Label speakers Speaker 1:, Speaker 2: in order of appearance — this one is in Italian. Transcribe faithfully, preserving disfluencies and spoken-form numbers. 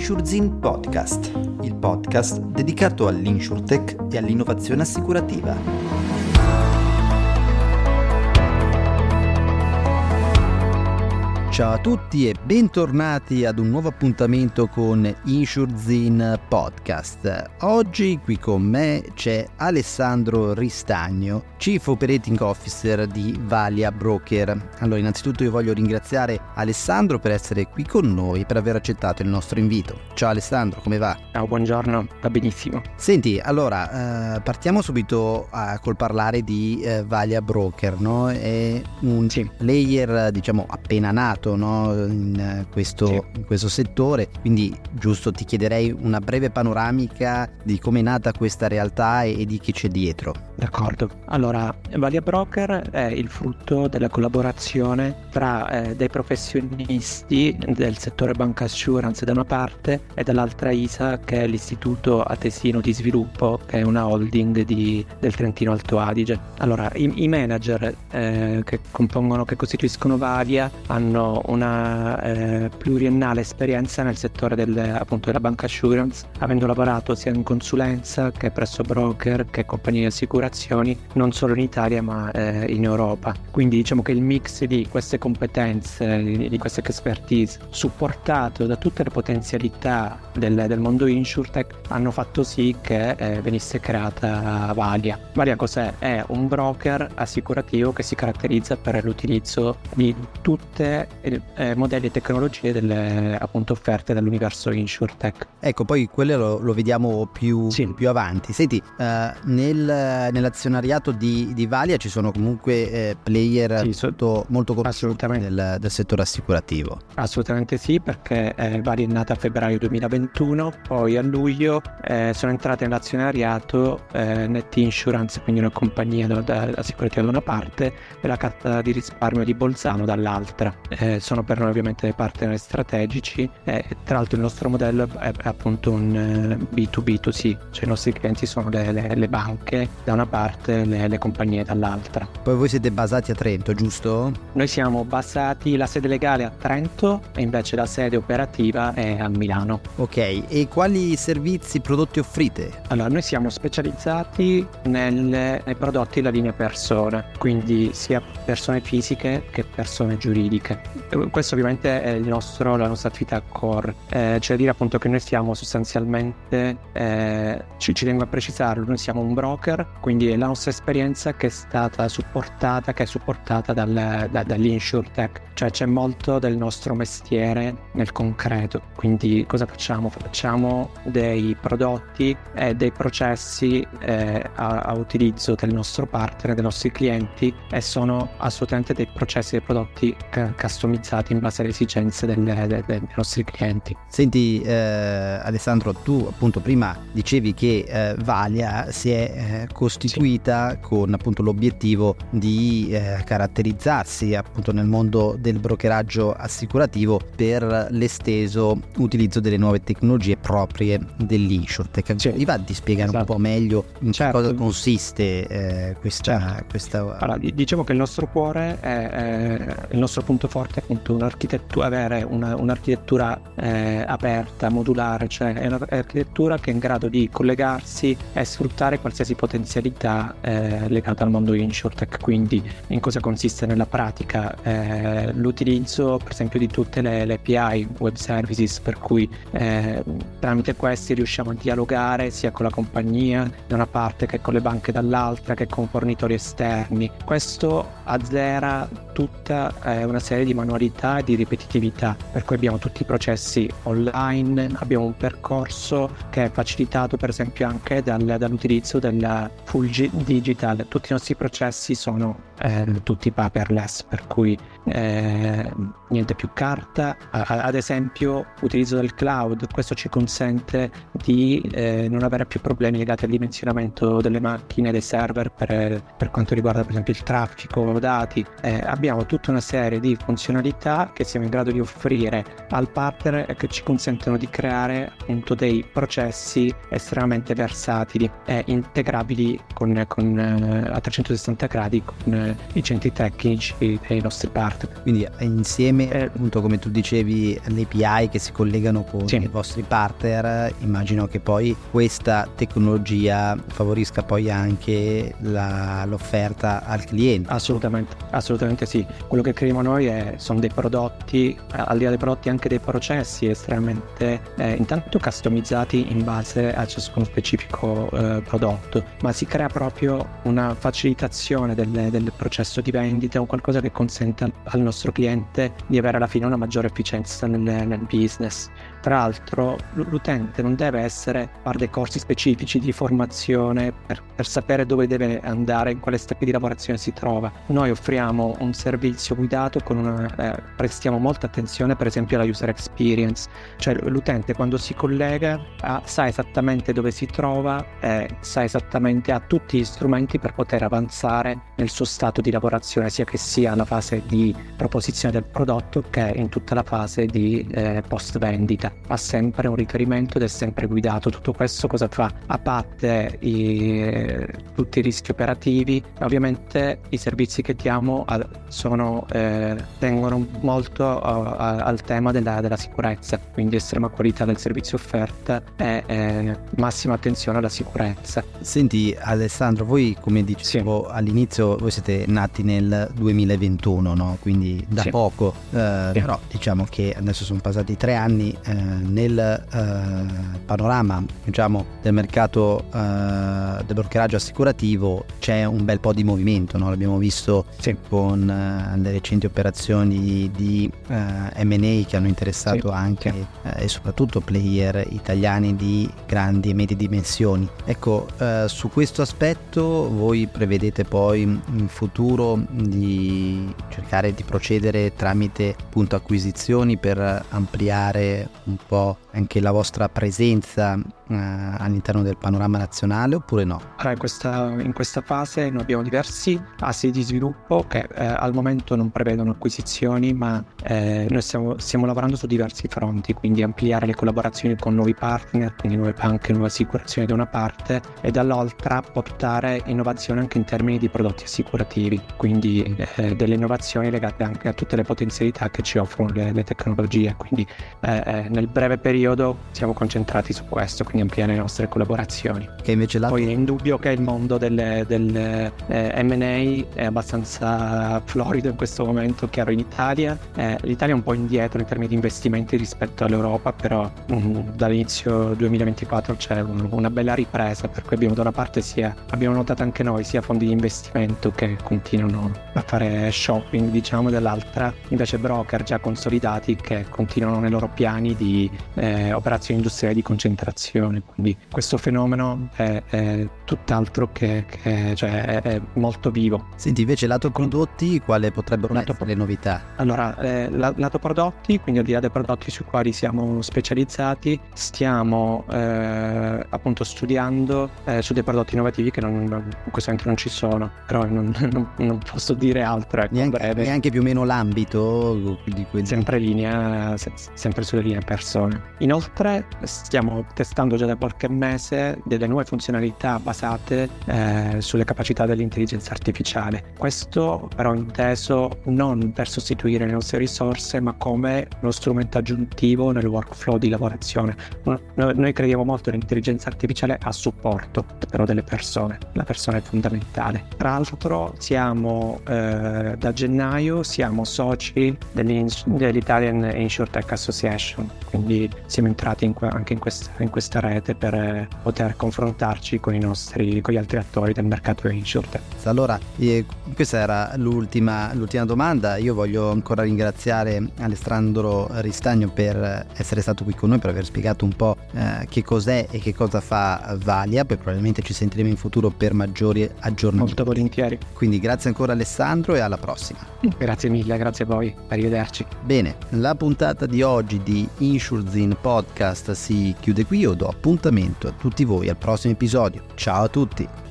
Speaker 1: InsurZine Podcast, il podcast dedicato all'insurtech e all'innovazione assicurativa. Ciao a tutti e bentornati ad un nuovo appuntamento con InsurZine Podcast. Oggi qui con me c'è Alessandro Ristagno, Chief Operating Officer di Valia Broker. Allora, innanzitutto io voglio ringraziare Alessandro per essere qui con noi, per aver accettato il nostro invito. Ciao Alessandro, come va?
Speaker 2: Ciao, buongiorno, va benissimo.
Speaker 1: Senti, allora, eh, partiamo subito a, col parlare di eh, Valia Broker, no? È un
Speaker 2: sì.
Speaker 1: player, diciamo, appena nato, no? in, questo,
Speaker 2: sì.
Speaker 1: in questo settore, quindi giusto ti chiederei una breve panoramica di come è nata questa realtà e, e di chi c'è dietro.
Speaker 2: D'accordo. Allora, Valia Broker è il frutto della collaborazione tra eh, dei professionisti del settore bank assurance da una parte e dall'altra I S A, che è l'Istituto Atesino di Sviluppo, che è una holding di, del Trentino Alto Adige. Allora, i, i manager eh, che compongono, che costituiscono Valia hanno una eh, pluriennale esperienza nel settore del, appunto della bank assurance, avendo lavorato sia in consulenza che presso broker che compagnie di assicurazioni, non solo in Italia ma eh, in Europa. Quindi diciamo che il mix di queste competenze, di, di queste expertise, supportato da tutte le potenzialità del, del mondo insurtech, hanno fatto sì che eh, venisse creata Valia. Valia cos'è? È un broker assicurativo che si caratterizza per l'utilizzo di tutte eh, modelli e tecnologie delle appunto offerte dall'universo insurtech.
Speaker 1: Ecco, poi quello lo, lo vediamo più,
Speaker 2: sì.
Speaker 1: più avanti. Senti, uh, nel, nell'azionariato di, di Valia ci sono comunque eh, player
Speaker 2: sì,
Speaker 1: sotto, molto conosciuti del, del settore assicurativo.
Speaker 2: Assolutamente sì, perché eh, Valia è nata a febbraio duemilaventuno, poi a luglio eh, sono entrate nell'azionariato eh, Net Insurance, quindi una compagnia da, da, assicurativa da una parte e la Cassa di Risparmio di Bolzano dall'altra. Eh, sono per noi ovviamente dei partner strategici e eh, tra l'altro il nostro modello è, è appunto un eh, B due B due C, cioè i nostri clienti sono le, le, le banche da una parte e le, le compagnie dall'altra.
Speaker 1: Poi voi siete basati a Trento, giusto?
Speaker 2: Noi siamo basati, la sede legale è a Trento e invece la sede operativa è a Milano.
Speaker 1: Ok, e quali servizi, prodotti offrite?
Speaker 2: Allora, noi siamo specializzati nelle, nei prodotti della linea persone, quindi sia persone fisiche che persone giuridiche. Questo ovviamente è il nostro, la nostra attività core, eh, cioè dire appunto che noi siamo sostanzialmente, eh, ci, ci tengo a precisarlo, noi siamo un broker, quindi è la nostra esperienza che è stata supportata, che è supportata dal, da, dall'insurtech, cioè c'è molto del nostro mestiere nel concreto. Quindi cosa facciamo? Facciamo dei prodotti e dei processi eh, a, a utilizzo del nostro partner, dei nostri clienti, e sono assolutamente dei processi, dei prodotti c- customizzati in base alle esigenze delle, de, de, dei nostri clienti.
Speaker 1: Senti eh, Alessandro, tu appunto prima dicevi che eh, Valia si è eh, costituita sì. con appunto l'obiettivo di eh, caratterizzarsi appunto nel mondo del brokeraggio assicurativo per l'esteso utilizzo delle nuove tecnologie proprie dell'insurtech.
Speaker 2: Sì.
Speaker 1: Mi va di spiegare esatto. un po' meglio in
Speaker 2: certo.
Speaker 1: cosa consiste eh, questa,
Speaker 2: certo.
Speaker 1: questa...
Speaker 2: Allora, diciamo che il nostro cuore è, è il nostro punto forte è appunto un'architettura, avere una, un'architettura eh, aperta, modulare, cioè è un'architettura che è in grado di collegarsi e sfruttare qualsiasi potenzialità eh, legata al mondo insurtech. Quindi in cosa consiste nella pratica? Eh, l'utilizzo per esempio di tutte le, le A P I, web services, per cui eh, tramite questi riusciamo a dialogare sia con la compagnia da una parte che con le banche dall'altra, che con fornitori esterni. Questo azzera tutta eh, una serie di manualità e di ripetitività, per cui abbiamo tutti i processi online, abbiamo un percorso che è facilitato per esempio anche dal, dall'utilizzo della full G- digital. Tutti i nostri processi sono eh, tutti paperless, per cui eh, niente più carta. A- ad esempio utilizzo del cloud, questo ci consente di eh, non avere più problemi legati al dimensionamento delle macchine, dei server per, per quanto riguarda per esempio il traffico dati. Eh, abbiamo tutta una serie di funzionalità che siamo in grado di offrire al partner e che ci consentono di creare appunto dei processi estremamente versatili e integrabili con, con, eh, a trecentosessanta gradi con eh, i centri tecnici dei nostri partner. parte.
Speaker 1: Quindi insieme, eh, appunto come tu dicevi, le A P I che si collegano con sì. i vostri partner, immagino che poi questa tecnologia favorisca poi anche la, l'offerta al cliente.
Speaker 2: Assolutamente, assolutamente sì. Quello che creiamo noi è, sono dei prodotti, al di là dei prodotti anche dei processi estremamente eh, intanto customizzati in base a ciascuno specifico eh, prodotto, ma si crea proprio una facilitazione del, del processo di vendita, o qualcosa che consenta al nostro cliente di avere alla fine una maggiore efficienza nel, nel business. Tra l'altro l'utente non deve essere fare dei corsi specifici di formazione per, per sapere dove deve andare, in quale step di lavorazione si trova. Noi offriamo un servizio guidato con una, eh, prestiamo molta attenzione per esempio alla user experience, cioè l'utente quando si collega a, sa esattamente dove si trova, eh, sa esattamente, ha tutti gli strumenti per poter avanzare nel suo stato di lavorazione, sia che sia alla fase di proposizione del prodotto che in tutta la fase di eh, post vendita. Ha sempre un riferimento ed è sempre guidato. Tutto questo cosa fa? A parte i, tutti i rischi operativi, ovviamente i servizi che diamo sono, eh, tengono molto uh, al tema della, della sicurezza, quindi estrema qualità del servizio offerta e eh, massima attenzione alla sicurezza.
Speaker 1: Senti Alessandro, voi come dicevo sì. all'inizio, voi siete nati nel duemilaventuno, no? Quindi da sì. poco, eh, sì. però diciamo che adesso sono passati tre anni. Eh, nel eh, panorama diciamo del mercato eh, del brokeraggio assicurativo c'è un bel po' di movimento, no? L'abbiamo visto sì. con eh, le recenti operazioni di eh, M and A che hanno interessato sì. anche sì. Eh, e soprattutto player italiani di grandi e medie dimensioni. Ecco, eh, su questo aspetto voi prevedete poi in futuro di cercare di procedere tramite appunto acquisizioni per ampliare un po' anche la vostra presenza eh, all'interno del panorama nazionale, oppure no?
Speaker 2: Allora, in questa, in questa fase noi abbiamo diversi assi di sviluppo che eh, al momento non prevedono acquisizioni, ma eh, noi stiamo, stiamo lavorando su diversi fronti, quindi ampliare le collaborazioni con nuovi partner, quindi nuove banche, nuove assicurazioni da una parte, e dall'altra portare innovazione anche in termini di prodotti assicurativi, quindi eh, delle innovazioni legate anche a tutte le potenzialità che ci offrono le, le tecnologie. Quindi eh, eh, nel breve periodo siamo concentrati su questo, quindi ampliare le nostre collaborazioni.
Speaker 1: Che invece la...
Speaker 2: Poi è indubbio che il mondo del, del eh, M and A è abbastanza florido in questo momento, chiaro in Italia. Eh, L'Italia è un po' indietro in termini di investimenti rispetto all'Europa, però um, dall'inizio duemilaventiquattro c'è un, una bella ripresa, per cui abbiamo da una parte sia, abbiamo notato anche noi, sia fondi di investimento che continuano a fare shopping, diciamo, dall'altra invece broker già consolidati che continuano nei loro piani di eh, operazioni industriali di concentrazione. Quindi questo fenomeno è, è tutt'altro che, che cioè è, è molto vivo.
Speaker 1: Senti, invece lato prodotti, quale potrebbero lato essere le novità?
Speaker 2: Allora, eh, lato prodotti, quindi al di là dei prodotti sui quali siamo specializzati, stiamo eh, appunto studiando eh, su dei prodotti innovativi che non, in questo momento non ci sono, però non, non, non posso dire altro. Ecco,
Speaker 1: neanche,
Speaker 2: breve.
Speaker 1: neanche più o meno l'ambito di quelli...
Speaker 2: Sempre in linea, se, sempre sulle linee persone. Inoltre stiamo testando già da qualche mese delle nuove funzionalità basate eh, sulle capacità dell'intelligenza artificiale. Questo però inteso non per sostituire le nostre risorse, ma come uno strumento aggiuntivo nel workflow di lavorazione. Noi, noi crediamo molto nell'intelligenza artificiale a supporto però delle persone. La persona è fondamentale. Tra l'altro siamo eh, da gennaio siamo soci dell'Italian InsurTech Association, quindi siamo entrati in que- anche in questa, in questa rete per eh, poter confrontarci con i nostri con gli altri attori del mercato InsurTech.
Speaker 1: Allora, eh, questa era l'ultima, l'ultima domanda. Io voglio ancora ringraziare Alessandro Ristagno per essere stato qui con noi, per aver spiegato un po' eh, che cos'è e che cosa fa Valia. Poi probabilmente ci sentiremo in futuro per maggiori aggiornamenti.
Speaker 2: Molto volentieri.
Speaker 1: Quindi grazie ancora Alessandro e alla prossima.
Speaker 2: Grazie mille, grazie a voi, arrivederci.
Speaker 1: Bene, la puntata di oggi di InsurZine Podcast si chiude qui. Io do appuntamento a tutti voi al prossimo episodio. Ciao a tutti.